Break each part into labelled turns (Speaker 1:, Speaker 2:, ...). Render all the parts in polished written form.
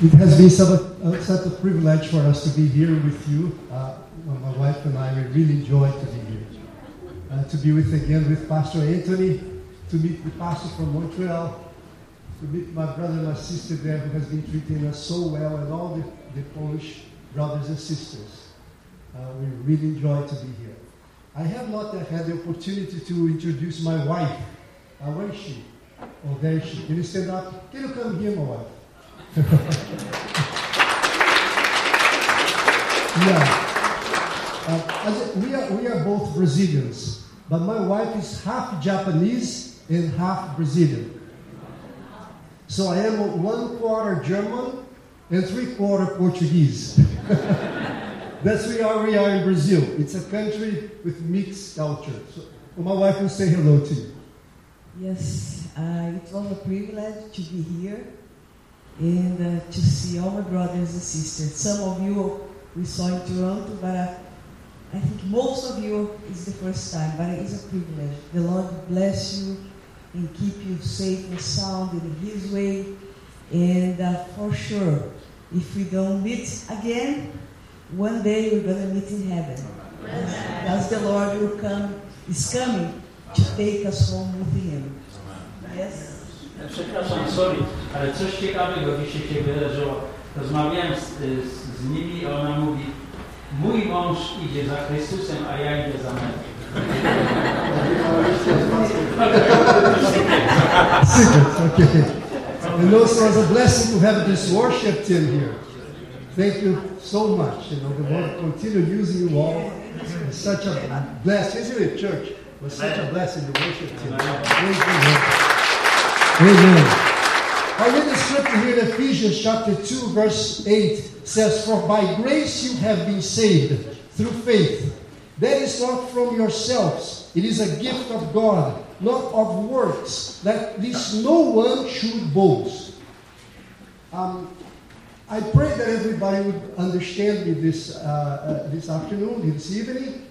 Speaker 1: It has been such a privilege for us to be here with you. My wife and I really enjoy to be here. To be with Pastor Anthony, to meet the pastor from Montreal, to meet my brother and my sister there who has been treating us so well, and all the Polish brothers and sisters. We really enjoy to be here. I have not had the opportunity to introduce my wife. Where is she? Oh, there is she. Can you stand up? Can you come here, my wife? We are both Brazilians, but my wife is half Japanese and half Brazilian. So I am 1/4 German and 3/4 Portuguese. That's where we are in Brazil. It's a country with mixed culture. So my wife will say hello to you.
Speaker 2: Yes, it was a privilege to be here and to see all my brothers and sisters. Some of you we saw in Toronto, but I think most of you is the first time, but it is a privilege. The Lord bless you and keep you safe and sound in His way. And for sure, if we don't meet again, one day we're going to meet in heaven. Because the Lord is coming to take us home with Him. Yes?
Speaker 3: Przepraszam, sorry, ale coś ciekawego dzisiaj się wydarzyło. Rozmawiałem z nimi, a ona mówi, mój mąż idzie za Chrystusem, a ja idę za mężem.
Speaker 1: Okay. And also, it's a blessing to have this worship team here. Thank you so much. The Lord continue using you all. It's such a blessing, isn't it, church? It was such a blessing to worship team. Praise the Lord. Amen. I read the scripture here in Ephesians chapter 2, verse 8 says, "For by grace you have been saved through faith. That is not from yourselves. It is a gift of God, not of works, that at least no one should boast." I pray that everybody would understand me this afternoon, this evening.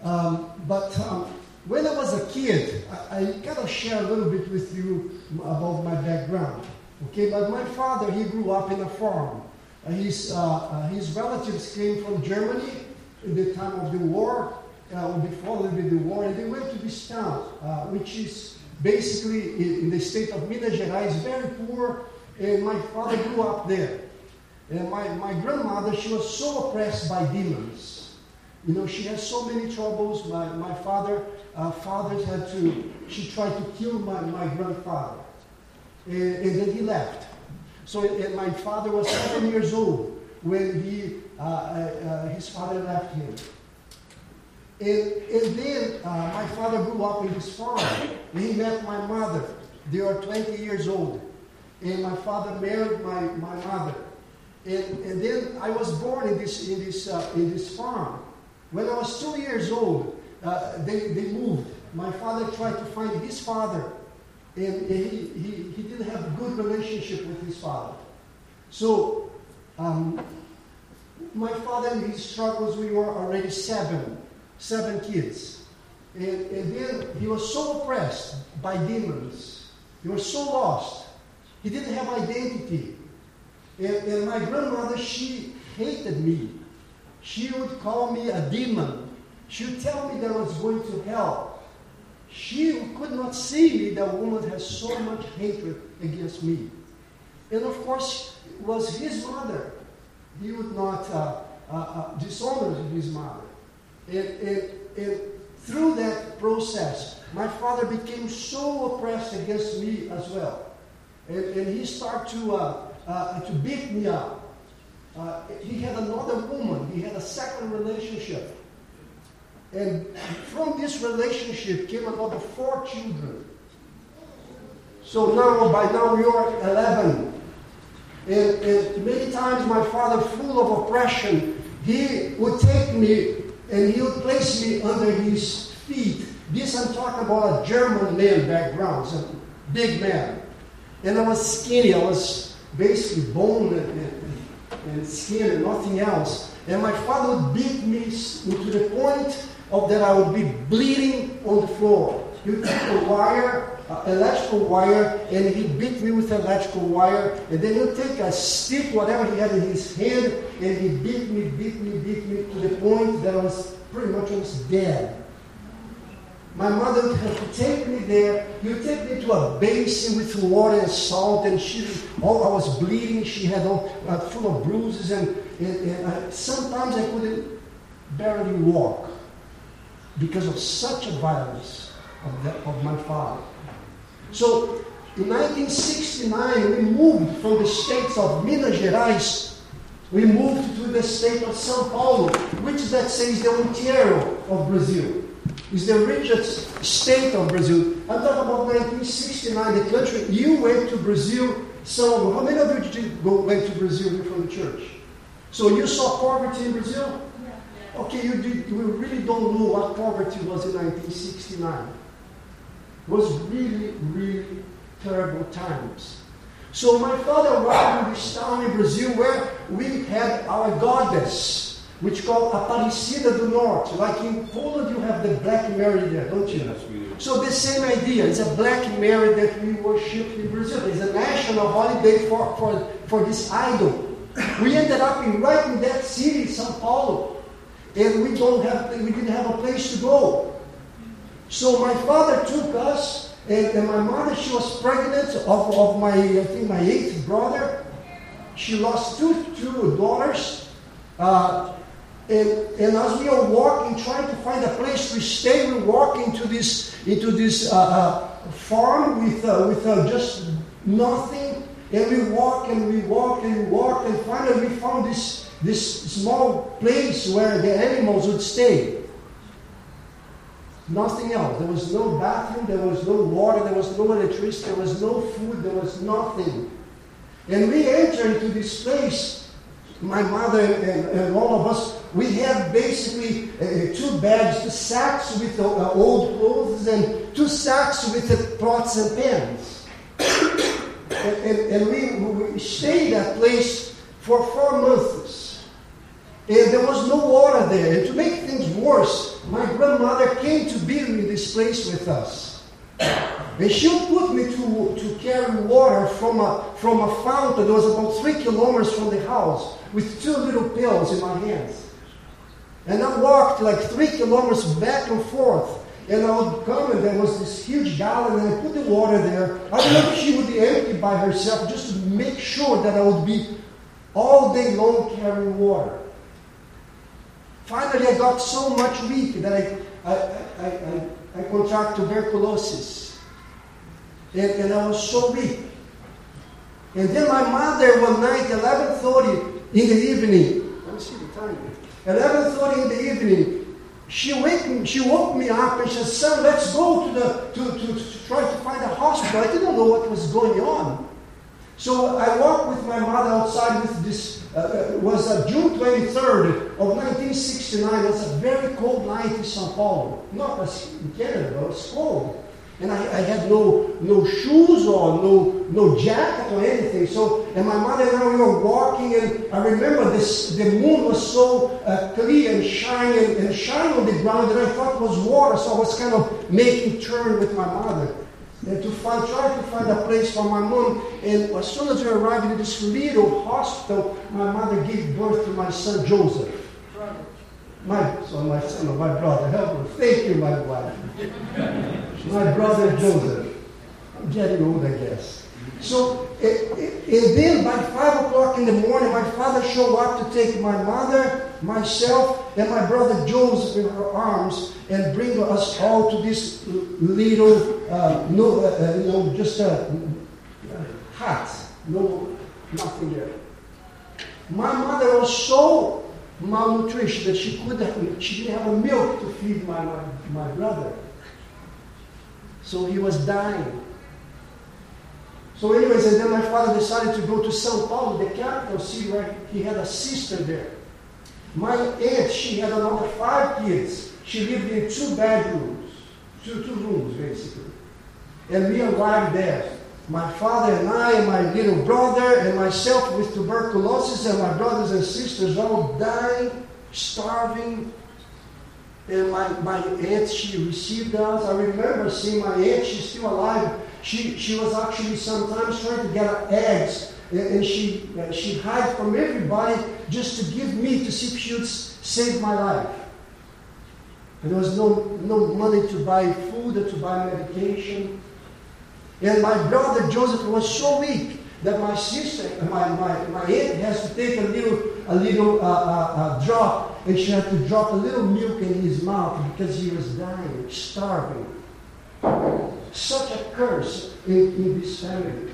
Speaker 1: When I was a kid, I gotta share a little bit with you about my background. Okay, but my father, he grew up in a farm. His relatives came from Germany in the time of the war, before the war, and they went to this town, which is basically in the state of Minas Gerais, very poor, and my father grew up there. And my grandmother, she was so oppressed by demons. She had so many troubles. My father she tried to kill my grandfather. And then he left. So my father was 7 years old when his father left him. And then my father grew up in this farm. And he met my mother. They are 20 years old. And my father married my mother. And then I was born in this farm. When I was 2 years old, they moved. My father tried to find his father, and he didn't have a good relationship with his father. So my father, in his struggles, we were already seven kids. And then he was so oppressed by demons. He was so lost. He didn't have identity. And my grandmother, she hated me. She would call me a demon. She would tell me that I was going to hell. She could not see me, that woman has so much hatred against me. And of course, it was his mother. He would not dishonor his mother. And through that process, my father became so oppressed against me as well. And he started to beat me up. He had another woman. He had a second relationship. And from this relationship came another 4 children. So by now we are 11. And many times my father, full of oppression, he would take me and he would place me under his feet. This I'm talking about a German man background, a big man. And I was skinny. I was basically bone and skin and nothing else. And my father would beat me to the point of that I would be bleeding on the floor. He would take a wire electrical wire, and he beat me with electrical wire, and then he'll take a stick, whatever he had in his hand, and he beat me to the point that I was pretty much almost dead. My mother would have to take me there. He would take me to a basin with water and salt, and I was bleeding. She had all full of bruises, and sometimes I couldn't barely walk because of such a violence of my father. So in 1969, we moved from the states of Minas Gerais. We moved to the state of São Paulo, which let's say is the Ontario of Brazil. It's the richest state of Brazil. I'm talking about 1969, the country. You went to Brazil. How many of you went to Brazil from the church? So you saw poverty in Brazil? Yeah. Okay, you really don't know what poverty was in 1969. It was really, really terrible times. So my father arrived in this town in Brazil where we had our goddess, which called Aparecida do Norte. Like in Poland, you have the Black Mary there, don't you?
Speaker 4: Yes, we do.
Speaker 1: So the same idea. It's a Black Mary that we worship in Brazil. It's a national holiday for this idol. We ended up right in that city, São Paulo, and we didn't have a place to go. So my father took us, and my mother, she was pregnant of my 8th brother. She lost two daughters. And as we are walking, trying to find a place to stay, we walk into this farm with just nothing. And we walk and we walk and we walk, and finally we found this small place where the animals would stay. Nothing else. There was no bathroom, there was no water, there was no electricity, there was no food, there was nothing. And we entered into this place, my mother and all of us. We had basically 2 bags, 2 sacks with old clothes, and 2 sacks with pots and pans. and we stayed at that place for 4 months. And there was no water there. And to make things worse, my grandmother came to be in this place with us. And she would put me to carry water from a fountain that was about 3 kilometers from the house with 2 little pails in my hands. And I walked like 3 kilometers back and forth. And I would come, and there was this huge gallon, and I put the water there. I don't know if she would be empty by herself, just to make sure that I would be all day long carrying water. Finally, I got so much weak that I contracted tuberculosis. And I was so weak. And then my mother, one night, 11:30 in the evening, let me see the time. 11:30 in the evening, she woke me up and she said, "Son, let's go to try to find a hospital." I didn't know what was going on. So I walked with my mother outside with this, it was June 23rd of 1969. It was a very cold night in São Paulo. Not as in Canada, but it was cold. And I had no shoes or no jacket or anything. So, and my mother and I, we were walking, and I remember the moon was so clear and shining on the ground that I thought it was water. So I was kind of making turn with my mother and try to find a place for my mom. And as soon as we arrived in this little hospital, my mother gave birth to my son Joseph. My son, my brother. Help me. Thank you, my wife. My brother Joseph. I'm getting old, I guess. So, and then by 5 o'clock in the morning, my father showed up to take my mother, myself, and my brother Joseph in her arms and bring us all to this little, just a hut. No, nothing there. My mother was so malnutrition that she didn't have a milk to feed my brother. So he was dying. So anyways, and then my father decided to go to São Paulo, the capital city, where he had a sister there. My aunt, she had another 5 kids. She lived in 2 bedrooms, two rooms basically. And we arrived there. My father and I and my little brother and myself with tuberculosis, and my brothers and sisters all dying, starving. And my aunt, she received us. I remember seeing my aunt, she's still alive. She was actually sometimes trying to get eggs. And she hid from everybody just to give me to see if she would save my life. And there was no money to buy food or to buy medication. And my brother Joseph was so weak that my sister, my aunt has to take a little drop, and she had to drop a little milk in his mouth because he was dying, starving. Such a curse in this family.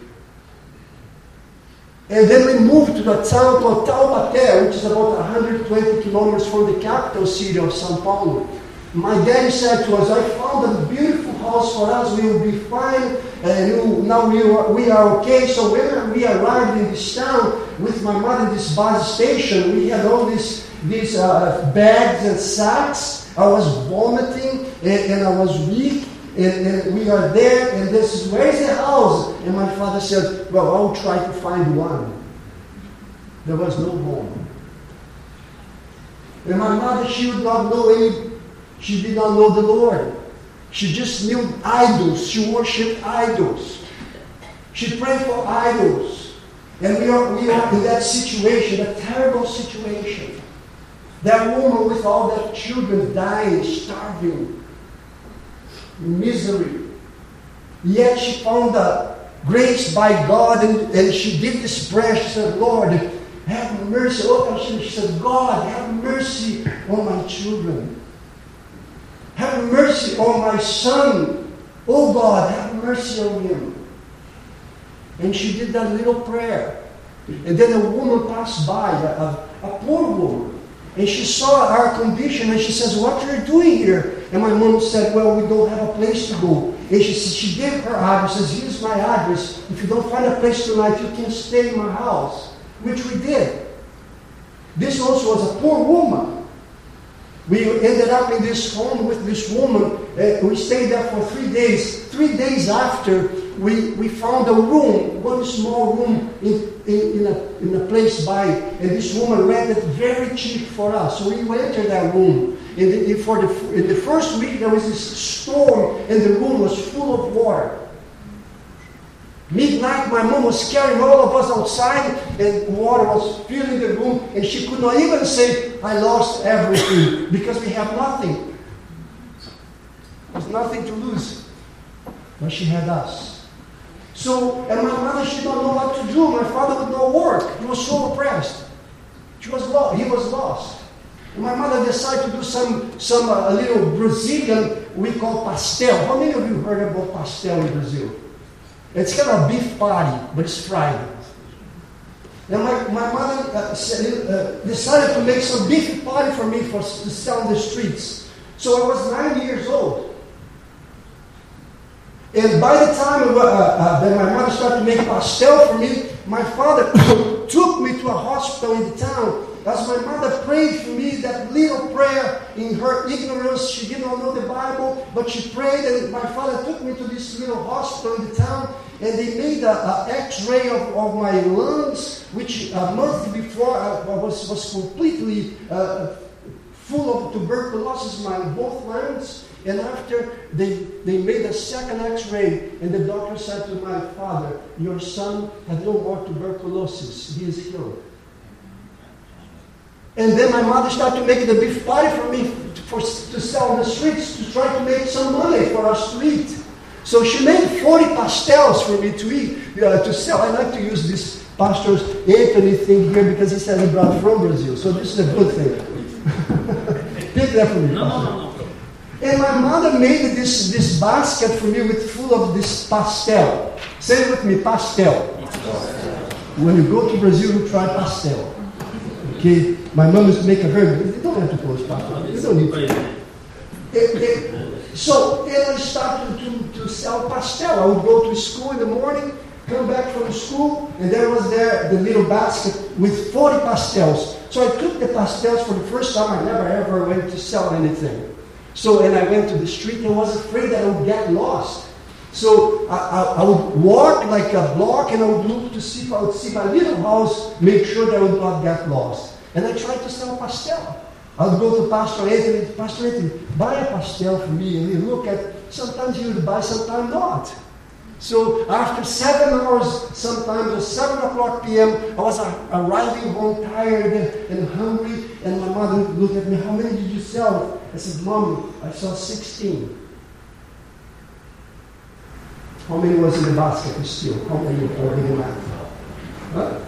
Speaker 1: And then we moved to the town called Taubaté, which is about 120 kilometers from the capital city of São Paulo. My daddy said to us, I found a beautiful house for us, we will be fine, and now we are okay. So when we arrived in this town with my mother in this bus station, we had all these bags and sacks. I was vomiting, and I was weak, and we are there, and this is, where is the house? And my father said, well, I'll try to find one. There was no home. And my mother, she did not know the Lord. She just knew idols. She worshipped idols. She prayed for idols. And we are in that situation, a terrible situation. That woman with all their children dying, starving, misery. Yet she found the grace by God, and she did this prayer. She said, Lord, have mercy. She said, God, have mercy on my children. Have mercy on my son. Oh God, have mercy on him. And she did that little prayer. And then a woman passed by, a poor woman. And she saw our condition, and she says, what are you doing here? And my mom said, well, we don't have a place to go. And she gave her address, says, here's my address. If you don't find a place tonight, you can stay in my house. Which we did. This also was a poor woman. We ended up in this home with this woman. We stayed there for 3 days. 3 days after, we found a room, one small room in a place by, and this woman rented very cheap for us. So we entered that room. In the first week, there was this storm, and the room was full of water. Midnight, my mom was carrying all of us outside, and water was filling the room, and she could not even say, I lost everything, because we have nothing. There's nothing to lose. But she had us. So, and my mother, she didn't know what to do. My father would not work. He was so oppressed. He was lost. And my mother decided to do a little Brazilian we call pastel. How many of you heard about pastel in Brazil? It's kind of a beef patty, but it's fried. And my mother decided to make some beef patty for me to sell in the streets. So I was 9 years old. And by the time that my mother started to make pastel for me, my father took me to a hospital in the town. As my mother prayed for me, that little prayer in her ignorance, she did not know the Bible, but she prayed, and my father took me to this little hospital in the town, and they made an X-ray of my lungs, which a month before was completely full of tuberculosis, both lungs. And after they made a second X-ray, and the doctor said to my father, your son had no more tuberculosis, he is healed. And then my mother started making the beef patty for me to sell in the streets, to try to make some money for us to eat. So she made 40 pastels for me to eat, to sell. I like to use this Pastor Anthony thing here because he said he brought from Brazil. So this is a good thing. Take that for me. No. And my mother made this basket for me full of this pastel. Say it with me, pastel. When you go to Brazil, you try pastel. Okay, my mom used to make a very good. You don't have to close pastel. You don't need to. So then I started to sell pastel. I would go to school in the morning, come back from school, and there was the little basket with 40 pastels. So I took the pastels for the first time. I never ever went to sell anything. So, and I went to the street and was afraid that I would get lost. So I would walk like a block, and I would look to see if I would see my little house, make sure that I would not get lost. And I tried to sell pastel. I would go to Pastor Anthony, buy a pastel for me. And he look at, sometimes he would buy, sometimes not. So after 7 hours, sometimes at 7 o'clock p.m., I was arriving home tired and hungry, and my mother would look at me, how many did you sell? I said, Mommy, I saw 16. How many was in the basket still? How many were in the math?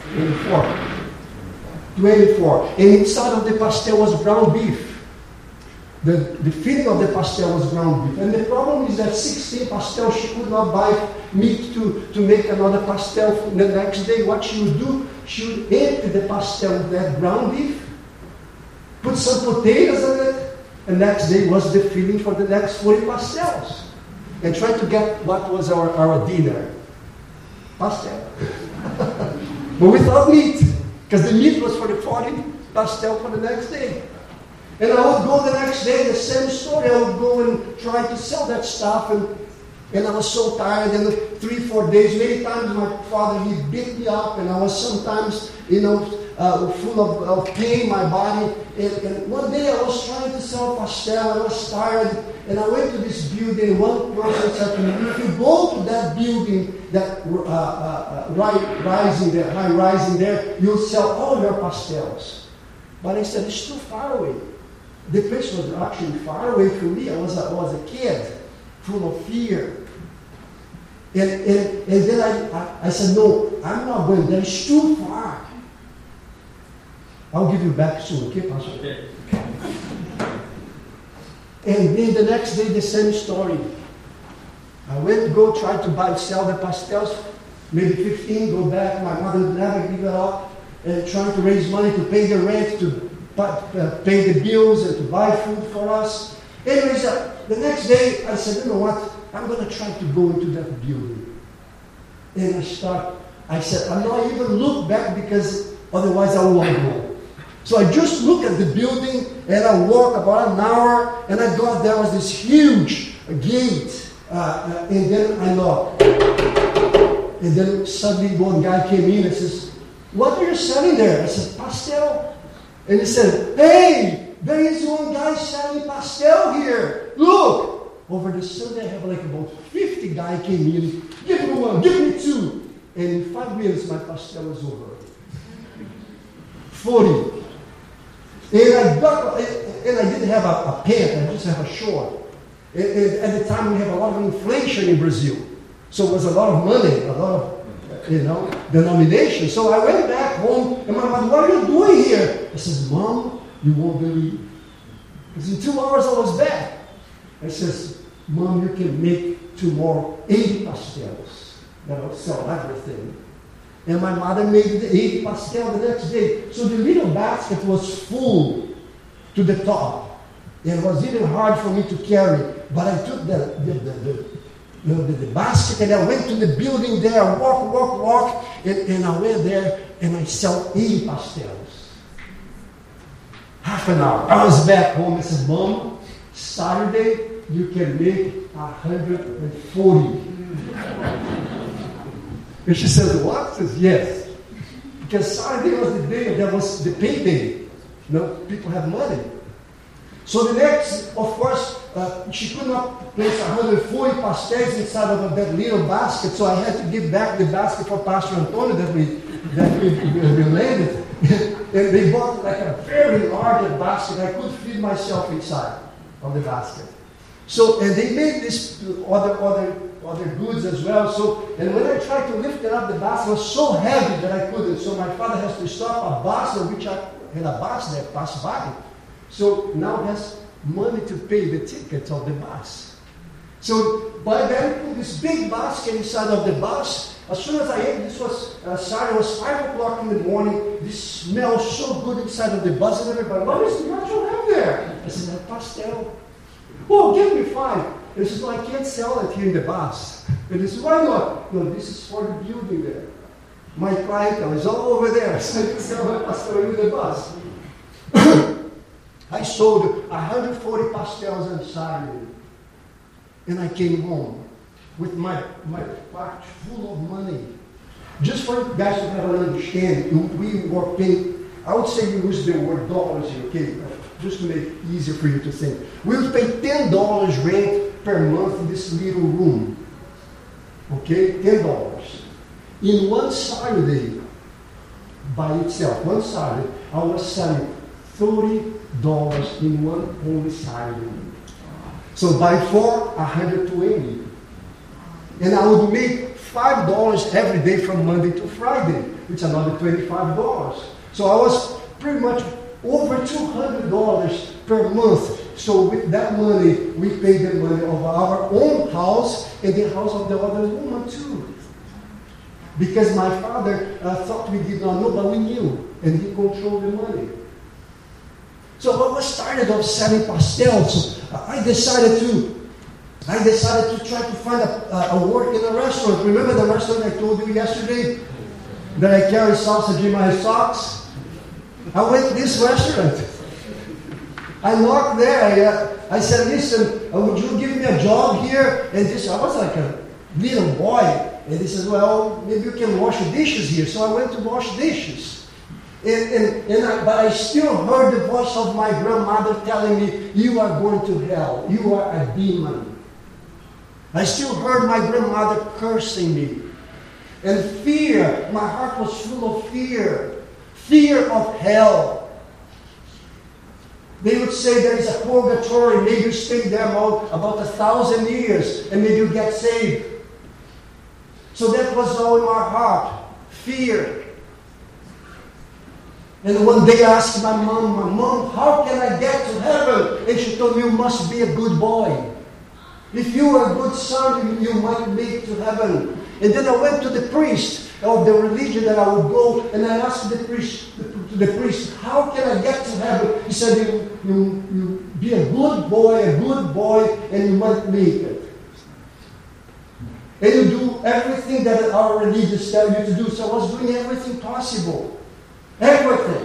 Speaker 1: 24. And inside of the pastel was ground beef. The filling of the pastel was ground beef. And the problem is that 16 pastel, she could not buy meat to make another pastel the next day. What she would do, she would empty the pastel with that ground beef, put some potatoes in it, and next day was the filling for the next 40 pastels. And try to get what was our dinner. Pastel. But without meat. Because the meat was for the 40 pastel for the next day. And I would go the next day, the same story. I would go and try to sell that stuff. And I was so tired. And 3-4 days, many times my father, he beat me up. And I was sometimes, full of pain, my body. And one day I was trying to sell pastel. I was tired. And I went to this building. One person said to me, if you go to that building, that rising there, high rising there, you'll sell all your pastels. But I said, it's too far away. The place was actually far away from me. I was a kid, full of fear. And then I said, no, I'm not going there. It's too far. I'll give you back soon, okay, Pastor? Okay. And then the next day, the same story. I went to go try to sell the pastels, maybe 15, go back. My mother would never give it up. And trying to raise money to pay the rent, to pay the bills, and to buy food for us. Anyways, the next day, I said, you know what? I'm going to try to go into that building. And I said, I'm not even look back because otherwise I won't go. So I just looked at the building and I walked about an hour and I got there was this huge gate. And then I knocked. And then suddenly one guy came in and says, what are you selling there? I said, pastel. And he said, hey, there is one guy selling pastel here. Look. Over the Sunday, I have like about 50 guys came in. Give me one, give me two. And in 5 minutes, my pastel was over. 40. And I didn't have a pant, I just have a short. And at the time, we have a lot of inflation in Brazil. So it was a lot of money, a lot of, denomination. So I went back home, and my mom, what are you doing here? I said, Mom, you won't believe. Because in 2 hours, I was back. I says, Mom, you can make tomorrow 80 pastels. That will sell everything. And my mother made the 80 pastel the next day. So the little basket was full to the top. And it was even hard for me to carry. But I took the basket and I went to the building there, walk. And I went there and I sell 80 pastels. Half an hour. I was back home and said, Mom, Saturday you can make 140. And she says, what? I says, yes. Because Saturday was the day that was the payday. People have money. So the next, of course, she could not place 140 pastels inside of that little basket, so I had to give back the basket for Pastor Antonio that we landed. And they bought like a very large basket. I could feed myself inside of the basket. So, and they made this other goods as well. So, and when I tried to lift it up, the basket was so heavy that I couldn't. So my father has to stop a bus, which I had a bus that passed by. So now has money to pay the tickets of the bus. So by then, I put this big basket inside of the bus. As soon as I ate, this was Saturday, it was 5 o'clock in the morning. This smells so good inside of the bus, and everybody, what you have there? I said, a pastel. Oh, give me 5. He says, I can't sell it here in the bus. And he says, why not? No, this is for the building there. My clientele is all over there, so I can sell my pastel in the bus. I sold 140 pastels on Saturday. And I came home with my pocket full of money. Just for you guys to have an understanding, we were paying, I would say we use the word dollars here, okay? just to make it easier for you to think. We would pay $10 rent per month in this little room. Okay, $10. In one Saturday, by itself, one Saturday, I was selling $30 in one only Saturday. So by 4, 120. And I would make $5 every day from Monday to Friday, which is another $25. So I was pretty much over $200 per month. So with that money, we paid the money of our own house and the house of the other woman too. Because my father thought we did not know, but we knew, and he controlled the money. So I was tired of selling pastels. So I decided to try to find a work in a restaurant. Remember the restaurant I told you yesterday that I carry sausage in my socks? I went to this restaurant. I knocked there. I said, listen, would you give me a job here? And I was like a little boy. And he said, well, maybe you can wash the dishes here. So I went to wash dishes. But I still heard the voice of my grandmother telling me, you are going to hell. You are a demon. I still heard my grandmother cursing me. And fear, my heart was full of fear. Fear of hell. They would say there is a purgatory. Maybe you stay there about 1,000 years and maybe you get saved. So that was all in my heart. Fear. And one day I asked my mom, how can I get to heaven? And she told me, you must be a good boy. If you are a good son, you might make it to heaven. And then I went to the priest of the religion that I would go, and I asked the priest, how can I get to heaven? He said, you be a good boy, and you might make it. And you do everything that our religions tell you to do. So I was doing everything possible. Everything.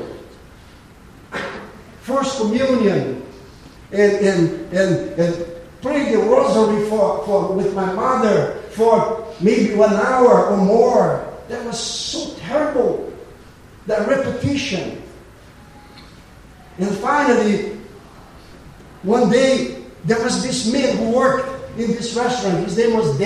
Speaker 1: First communion, and pray the rosary with my mother for maybe 1 hour or more. That was so terrible. That repetition. And finally, one day, there was this man who worked in this restaurant. His name was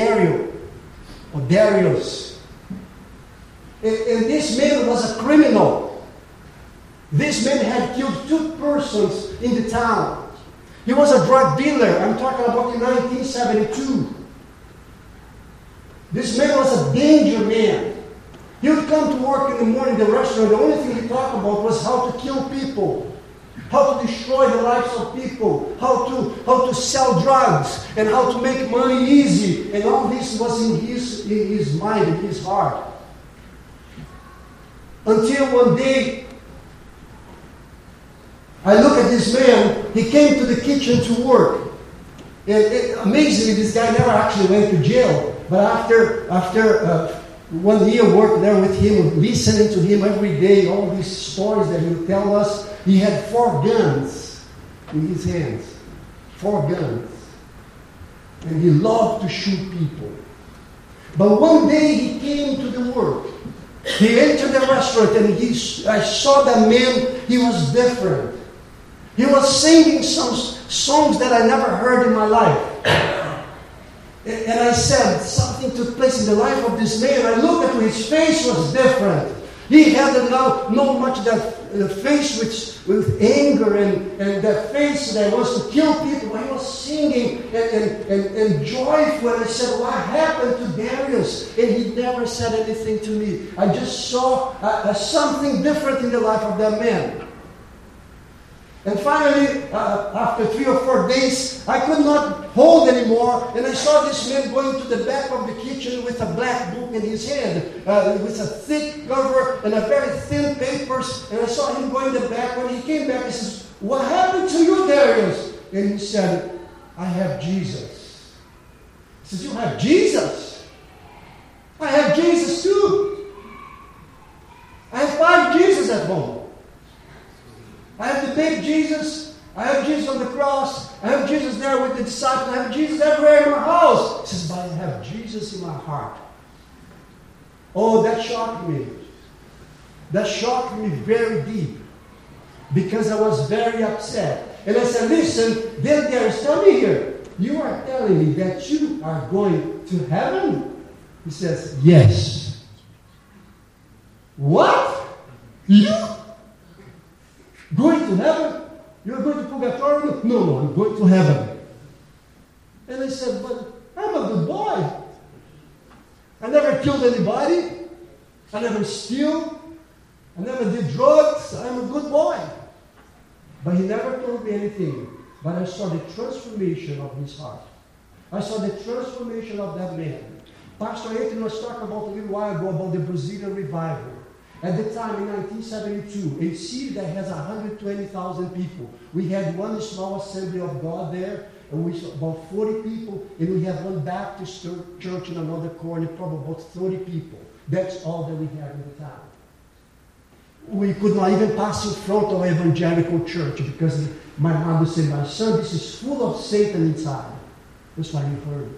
Speaker 1: Darius. And this man was a criminal. This man had killed 2 persons in the town. He was a drug dealer. I'm talking about in 1972. This man was a danger man. He would come to work in the morning in the restaurant. The only thing he talked about was how to kill people, how to destroy the lives of people, how to sell drugs, and how to make money easy. And all this was in his mind, in his heart. Until one day, I look at this man. He came to the kitchen to work. Amazingly, this guy never actually went to jail. But after 1 year work there with him, listening to him every day, all these stories that he would tell us, he had 4 guns in his hands. 4 guns. And he loved to shoot people. But one day he came to the work. He entered the restaurant and I saw that man, he was different. He was singing some songs that I never heard in my life. And I said, something took place in the life of this man. I looked at him, his face was different. He had not much that face with anger and that face that was to kill people. He was singing and joyful. And I said, what happened to Darius? And he never said anything to me. I just saw something different in the life of that man. And finally, after 3 or 4 days, I could not hold anymore. And I saw this man going to the back of the kitchen with a black book in his hand, with a thick cover and a very thin papers. And I saw him going to the back. When he came back, he says, what happened to you, Darius? And he said, I have Jesus. He says, you have Jesus? I have Jesus too. I have 5 Jesus at home. I have the baby Jesus. I have Jesus on the cross. I have Jesus there with the disciples. I have Jesus everywhere in my house. He says, but I have Jesus in my heart. Oh, that shocked me. That shocked me very deep. because I was very upset. And I said, listen, then there's, tell me here, you are telling me that you are going to heaven? He says, yes. What? You? Going to heaven? You're going to purgatory? No, I'm going to heaven. And I said, but I'm a good boy. I never killed anybody. I never steal. I never did drugs. I'm a good boy. But he never told me anything. But I saw the transformation of his heart. I saw the transformation of that man. Pastor Anthony was talking about a little while ago about the Brazilian revival. At the time, in 1972, a city that has 120,000 people. We had one small assembly of God there, and we saw about 40 people, and we had one Baptist church in another corner, probably about 30 people. That's all that we had in the town. We could not even pass in front of an evangelical church because my mother said, my son, this is full of Satan inside. That's what you heard.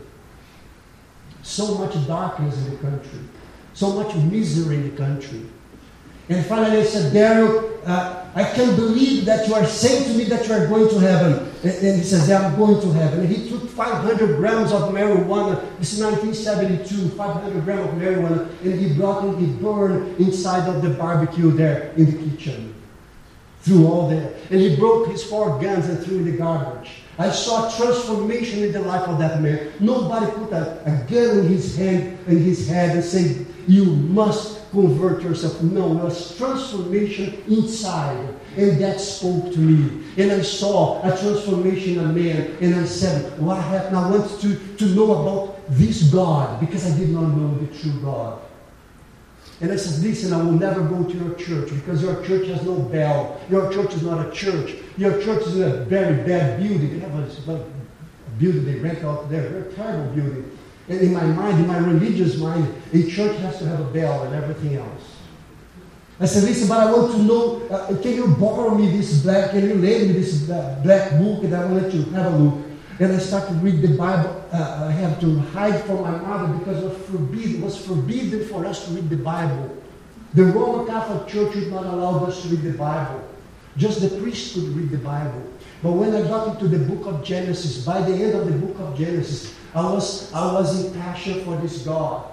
Speaker 1: So much darkness in the country. So much misery in the country. And finally I said, Daryl, I can't believe that you are saying to me that you are going to heaven. And he says, yeah, I'm going to heaven. And he took 500 grams of marijuana. This is 1972, 500 grams of marijuana. And he brought it, he burned inside of the barbecue there in the kitchen. Threw all there. And he broke his 4 guns and threw in the garbage. I saw transformation in the life of that man. Nobody put a gun in his hand, in his head and said, you must convert yourself. No, it was transformation inside. And that spoke to me. And I saw a transformation in a man. And I said, what happened? I want to know about this God because I did not know the true God. And I said, listen, I will never go to your church because your church has no bell. Your church is not a church. Your church is in a very bad building. They have a building they rent out there, a very terrible building. And in my mind, in my religious mind, a church has to have a bell and everything else. I said, listen, but I want to know, can you borrow me this black, can you lend me this black book and I will let you have a look. And I started to read the Bible. I had to hide from my mother because it was forbidden for us to read the Bible. The Roman Catholic Church would not allow us to read the Bible. Just the priest could read the Bible. But when I got into the book of Genesis, by the end of the book of Genesis, I was in passion for this God.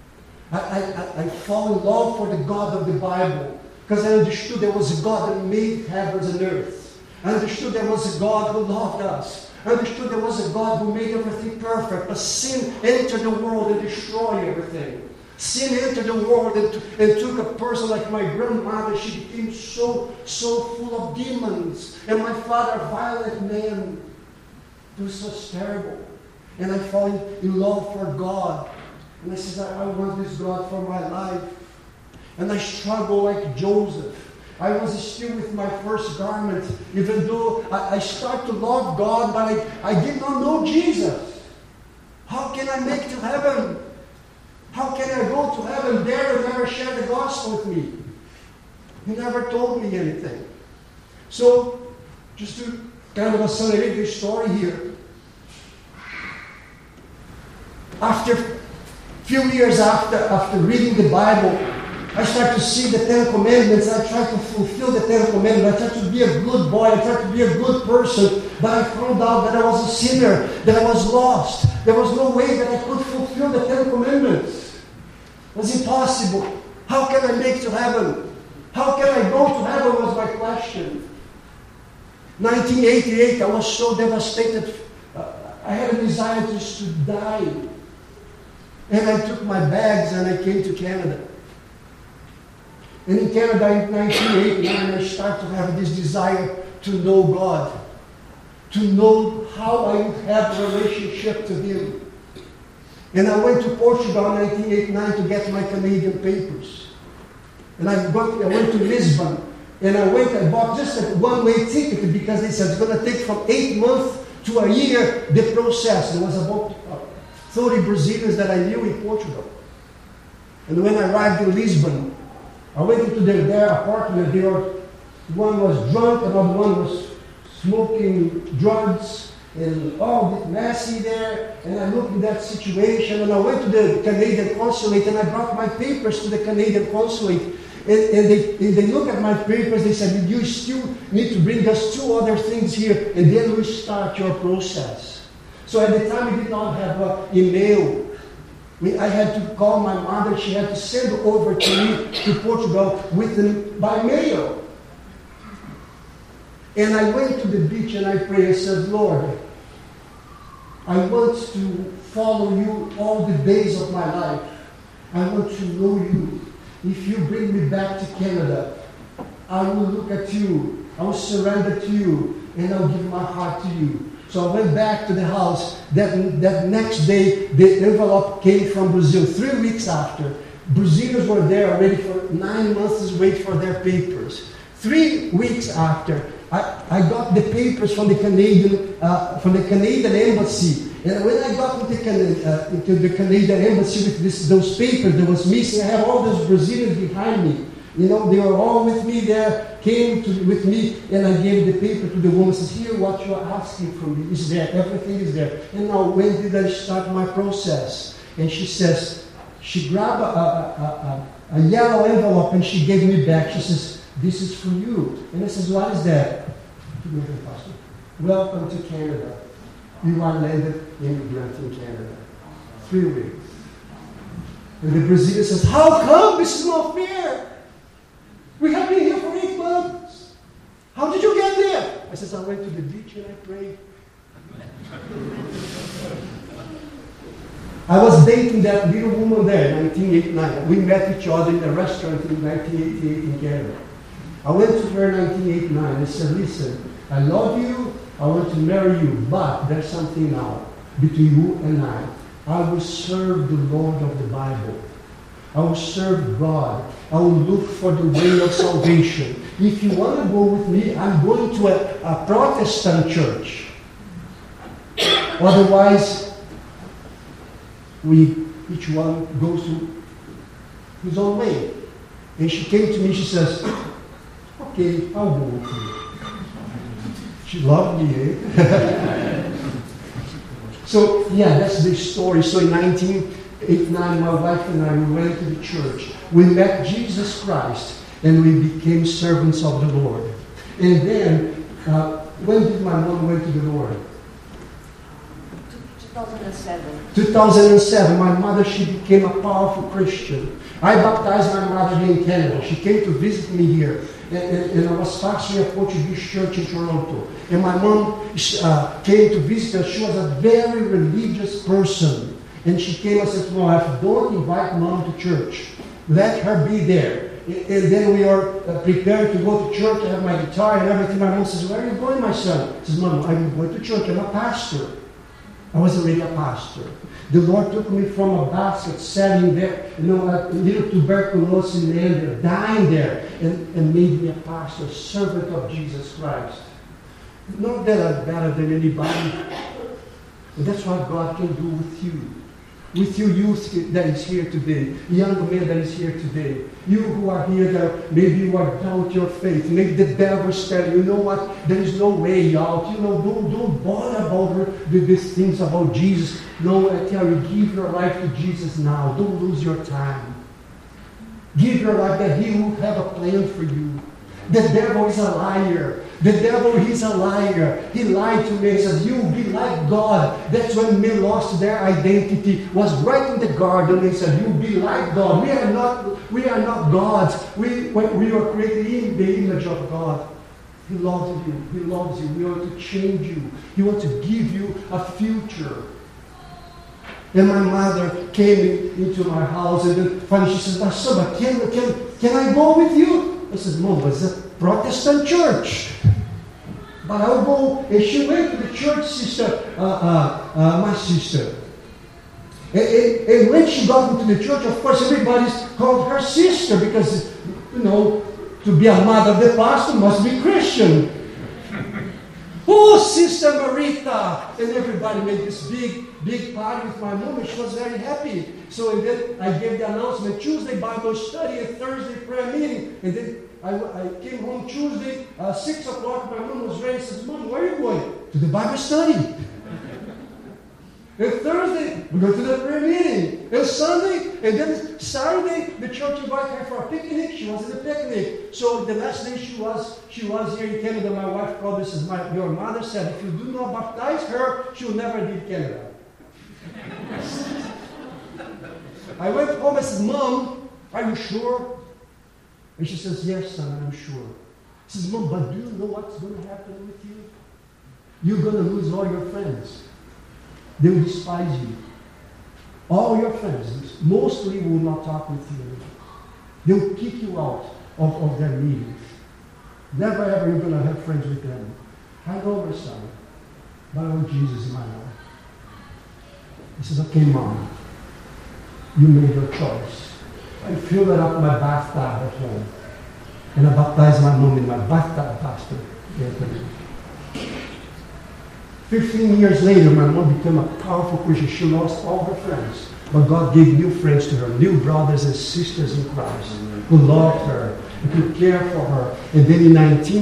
Speaker 1: I fall in love for the God of the Bible because I understood there was a God that made heavens and earth. I understood there was a God who loved us. I understood there was a God who made everything perfect. But sin entered the world and destroyed everything. Sin entered the world and took a person like my grandmother. She became so full of demons. And my father, a violent man. It was so terrible. And I fall in love for God. And I said, I want this God for my life. And I struggle like Joseph. I was still with my first garment, even though I started to love God, but I did not know Jesus. How can I make to heaven? How can I go to heaven? There and never share the gospel with me. He never told me anything. So, just to kind of accelerate the story here. After a few years after reading the Bible, I started to see the 10 Commandments. I tried to fulfill the 10 Commandments. I tried to be a good boy. I tried to be a good person. But I found out that I was a sinner, that I was lost. There was no way that I could fulfill the 10 Commandments. It was impossible. How can I make to heaven? How can I go to heaven was my question. 1988, I was so devastated. I had a desire just to die. And I took my bags and I came to Canada. And in Canada in 1989, I started to have this desire to know God. To know how I would have a relationship to Him. And I went to Portugal in 1989 to get my Canadian papers. And I went to Lisbon. And I bought just a one-way ticket because they said it's going to take from 8 months to a year the process. There was about 30 Brazilians that I knew in Portugal. And when I arrived in Lisbon, I went into their apartment. One was drunk, another one was smoking drugs, and all this messy there. And I looked at that situation, and I went to the Canadian consulate, and I brought my papers to the Canadian consulate. And they look at my papers, they said, you still need to bring us 2 other things here, and then we start your process. So at the time, we did not have an email. I had to call my mother. She had to send over to me to Portugal with them by mail. And I went to the beach and I prayed. I said, Lord, I want to follow you all the days of my life. I want to know you. If you bring me back to Canada, I will look at you. I will surrender to you. And I'll give my heart to you. So I went back to the house. That next day, the envelope came from Brazil. 3 weeks after. Brazilians were there already for 9 months waiting for their papers. 3 weeks after, I got the papers from the Canadian embassy. And when I got into the Canadian embassy with those papers that was missing, I have all those Brazilians behind me. You know, they were all with me there, with me, and I gave the paper to the woman. Says, here, what you are asking from me is there. Everything is there. And now, when did I start my process? And she says, she grabbed a yellow envelope and she gave me back. She says, this is for you. And I says, what is that? Welcome to Canada. You are landed immigrant in Canada. 3 weeks. And the Brazilian says, how come? This is not fair. We have been here for 8 months. How did you get there? I says, I went to the beach and I prayed. I was dating that little woman there in 1989. We met each other in a restaurant in 1988 in Canada. I went to her in 1989 and said, listen, I love you, I want to marry you, but there's something now between you and I. I will serve the Lord of the Bible. I will serve God. I will look for the way of salvation. If you want to go with me, I'm going to a Protestant church. Otherwise, each one goes to his own way. And she came to me, she says, okay, I'll go with you. She loved me, eh? So, yeah, that's the story. So in 1989, my wife and I, we went to the church. We met Jesus Christ, and we became servants of the Lord. And then, when did my mom went to the Lord?
Speaker 4: 2007.
Speaker 1: 2007. My mother, she became a powerful Christian. I baptized my mother here in Canada. She came to visit me here. And I was pastoring a Portuguese church in Toronto. And my mom came to visit us. She was a very religious person. And she came and said, my wife, don't invite mom to church. Let her be there. And then we are prepared to go to church. I have my guitar and everything. My mom says, where are you going, my son? I says, Mom, I'm going to church. I'm a pastor. I was already a pastor. The Lord took me from a basket, selling there, a little tuberculosis man there, dying there, and made me a pastor, servant of Jesus Christ. Not that I'm better than anybody, but that's what God can do with you. With you youth that is here today, young men that is here today, you who are here that maybe you are down with your faith, maybe the devil is telling you, you know what, there is no way out, don't bother about these things about Jesus. No, I tell you, give your life to Jesus now. Don't lose your time. Give your life that He will have a plan for you. The devil is a liar. The devil is a liar. He lied to me. He says, you will be like God. That's when men lost their identity. Was right in the garden. He said, you will be like God. We are not gods. We are created in the image of God. He loves you. He loves you. He wants to change you. He wants to give you a future. And my mother came into my house, and then finally she says, Pastor, can I go with you? I said, Mom, it's a Protestant church. But I'll go. And she went to the church, my sister. And when she got into the church, of course, everybody called her sister because, to be a mother of the pastor must be Christian. Oh, Sister Marita! And everybody made this big party with my mom, and she was very happy. So and then I gave the announcement, Tuesday Bible study and Thursday prayer meeting. And then I came home Tuesday, 6 o'clock, my mom was ready and says, Mom, where are you going? To the Bible study. And Thursday, we go to the prayer meeting. And Sunday, and then Saturday, the church invited her for a picnic. She was in the picnic. So the last day she was here in Canada. My wife called me and says, your mother said, if you do not baptize her, she will never leave Canada. I went home and said, Mom, are you sure? And she says, yes, son, I'm sure. She says, Mom, but do you know what's going to happen with you? You're going to lose all your friends. They will despise you. All your friends, mostly will not talk with you anymore. They will kick you out of their meetings. Never ever you're going to have friends with them. I know my son, but I want Jesus in my life. He says, okay, Mom, you made your choice. I filled up my bathtub at home. And I baptized my mom in my bathtub, Pastor. 15 years later, my mom became a powerful Christian. She lost all her friends. But God gave new friends to her, new brothers and sisters in Christ, who loved her, who could care for her. And then in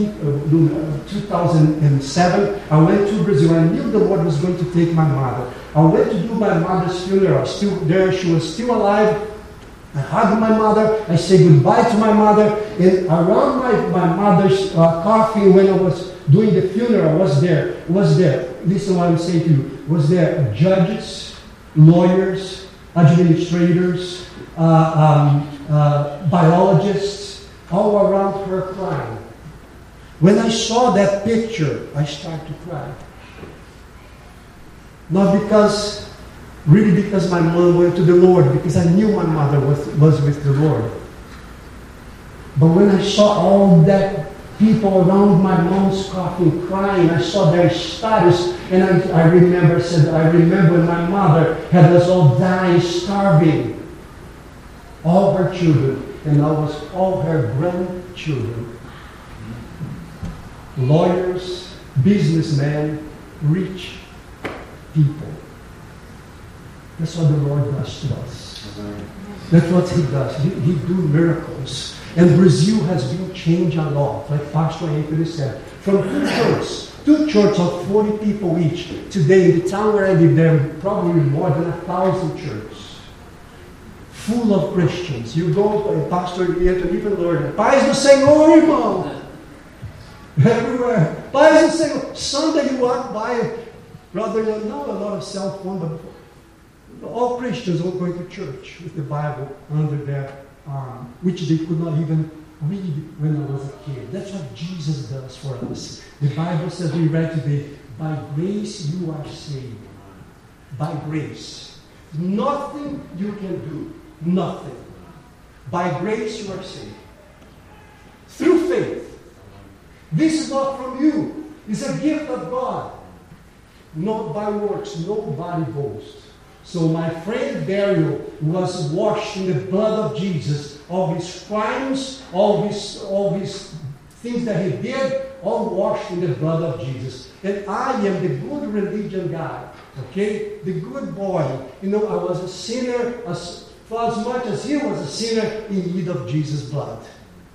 Speaker 1: 2007, I went to Brazil. I knew the Lord was going to take my mother. I went to do my mother's funeral. Still there, she was still alive. I hugged my mother. I said goodbye to my mother. And around my mother's coffin, when I was doing the funeral, was there. Listen what I'm saying to you. Was there judges, lawyers, administrators, biologists, all around her crying. When I saw that picture, I started to cry. Not because my mom went to the Lord, because I knew my mother was with the Lord. But when I saw all that people around my mom's coffin crying, I saw their status, and I remember my mother had us all dying, starving. All her children, and I was all her grandchildren. Lawyers, businessmen, rich people. That's what the Lord does to us. That's what He does. He do miracles. And Brazil has been changed a lot, like Pastor Anthony said. From two churches of 40 people each. Today, in the town where I live, there are probably more than 1,000 churches. Full of Christians. You go, Pastor Anthony, even Lord, Paz do Senhor, irmão. Everywhere. Paz do Senhor. Sunday you walk by, brother, not a lot of cell phone, but all Christians all going to church with the Bible under their arm, which they could not even read when I was a kid. That's what Jesus does for us. The Bible says, we read today, by grace you are saved. By grace. Nothing you can do. Nothing. By grace you are saved. Through faith. This is not from you. It's a gift of God. Not by works. Nobody boasts. So my friend Dario was washed in the blood of Jesus. All his crimes, all his things that he did, all washed in the blood of Jesus. And I am the good religion guy. Okay? The good boy. I was a sinner for as much as he was a sinner in need of Jesus' blood.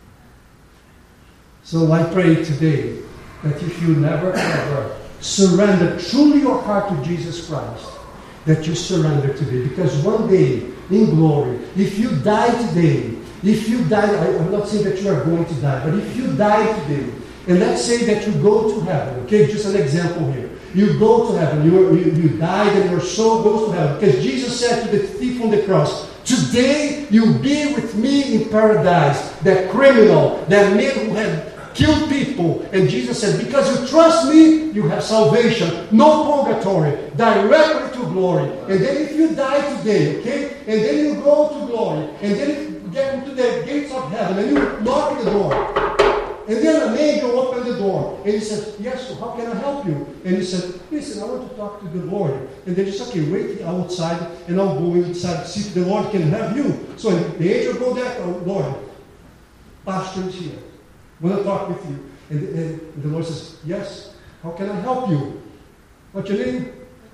Speaker 1: So I pray today that if you never ever surrender truly your heart to Jesus Christ, that you surrender today. Because one day, in glory, if you die today, I'm not saying that you are going to die, but if you die today, and let's say that you go to heaven, okay, just an example here. You go to heaven, you died and your soul goes to heaven. Because Jesus said to the thief on the cross, today you'll be with me in paradise. That criminal, that man who had killed people. And Jesus said, because you trust me, you have salvation. No purgatory. Directly to glory. And then if you die today, okay? And then you go to glory. And then you get into the gates of heaven. And you knock at the door. And then an angel opened the door. And he said, yes, so how can I help you? And he said, listen, I want to talk to the Lord. And they just, okay, wait outside. And I'll go inside to see if the Lord can have you. So the angel go there. Oh, Lord, Pastor is here. I want to talk with you. And the Lord says, yes, how can I help you? What's your name?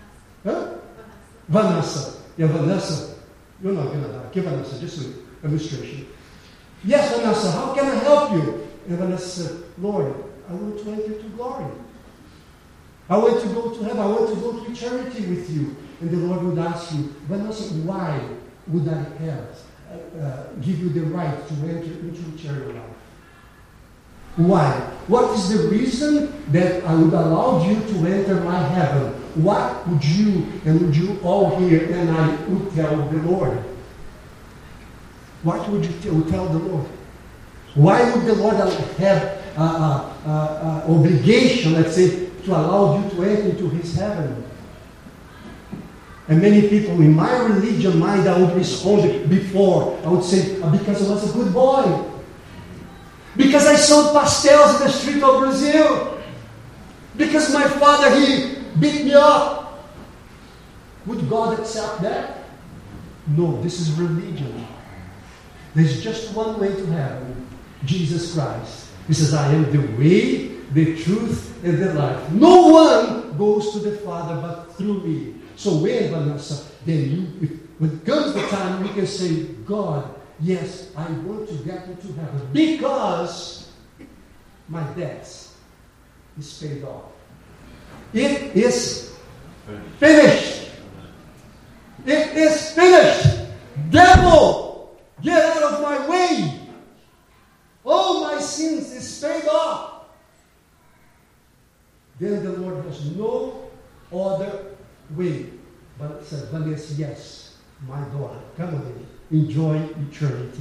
Speaker 1: Vanessa. Yeah, Vanessa. You're not going to die. Okay, Vanessa, just an illustration. Yes, Vanessa, how can I help you? And Vanessa said, Lord, I want to enter to glory. I want to go to heaven. I want to go to eternity with you. And the Lord would ask you, Vanessa, why would I give you the right to enter into eternal life? Why? What is the reason that I would allow you to enter my heaven? What would you all hear and I would tell the Lord? What would you tell the Lord? Why would the Lord have obligation, let's say, to allow you to enter into His heaven? And many people in my religion mind, I would respond before. I would say, because I was a good boy. Because I sold pastels in the street of Brazil. Because my father, he beat me up. Would God accept that? No, this is religion. There's just one way to heaven. Jesus Christ. He says, I am the way, the truth, and the life. No one goes to the Father but through me. So when, Vanessa, then when it comes the time, you can say, God, yes, I want to get into heaven because my debt is paid off. It is finished. It is finished. Devil, get out of my way. All my sins is paid off. Then the Lord has no other way but said, Vanessa, yes, my daughter, come with me. Enjoy eternity.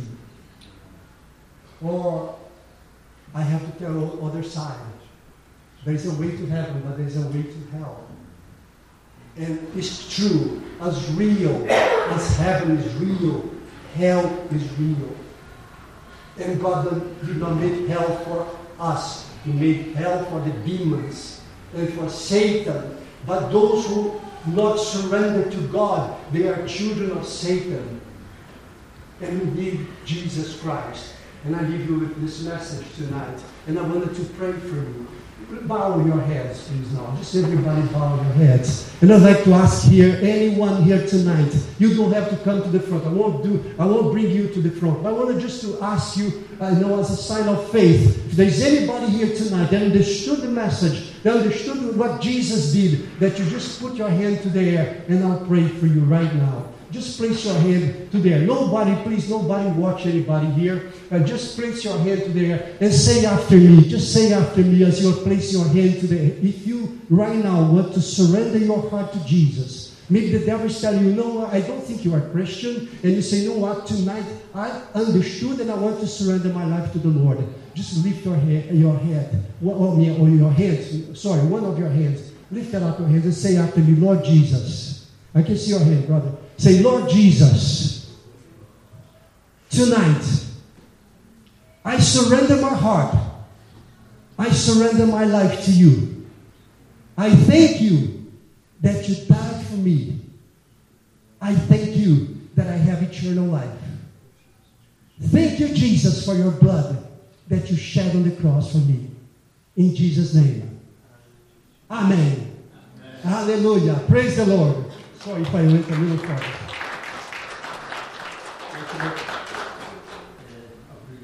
Speaker 1: Or I have to tell the other side. There is a way to heaven, but there is a way to hell. And it's true, as real as heaven is real, hell is real. And God did not make hell for us. He made hell for the demons and for Satan. But those who not surrender to God, they are children of Satan. And we need Jesus Christ. And I leave you with this message tonight. And I wanted to pray for you. Bow your heads, please, now. Just everybody bow your heads. And I'd like to ask here, anyone here tonight, you don't have to come to the front. I won't bring you to the front. But I wanted just to ask you, as a sign of faith, if there's anybody here tonight that understood the message, that understood what Jesus did, that you just put your hand to the air, and I'll pray for you right now. Just place your hand to there. Nobody watch anybody here. Just place your hand to there and say after me. Just say after me as you place your hand to there. If you right now want to surrender your heart to Jesus, maybe the devil is telling you, no, I don't think you are a Christian. And you say, no, what, tonight I understood and I want to surrender my life to the Lord. Just lift your head, or your hands. Sorry, one of your hands. Lift that up your hands and say after me, Lord Jesus. I can see your hand, brother. Say, Lord Jesus, tonight, I surrender my heart. I surrender my life to you. I thank you that you died for me. I thank you that I have eternal life. Thank you, Jesus, for your blood that you shed on the cross for me. In Jesus' name. Amen. Hallelujah. Praise the Lord. Sorry if I went a little far.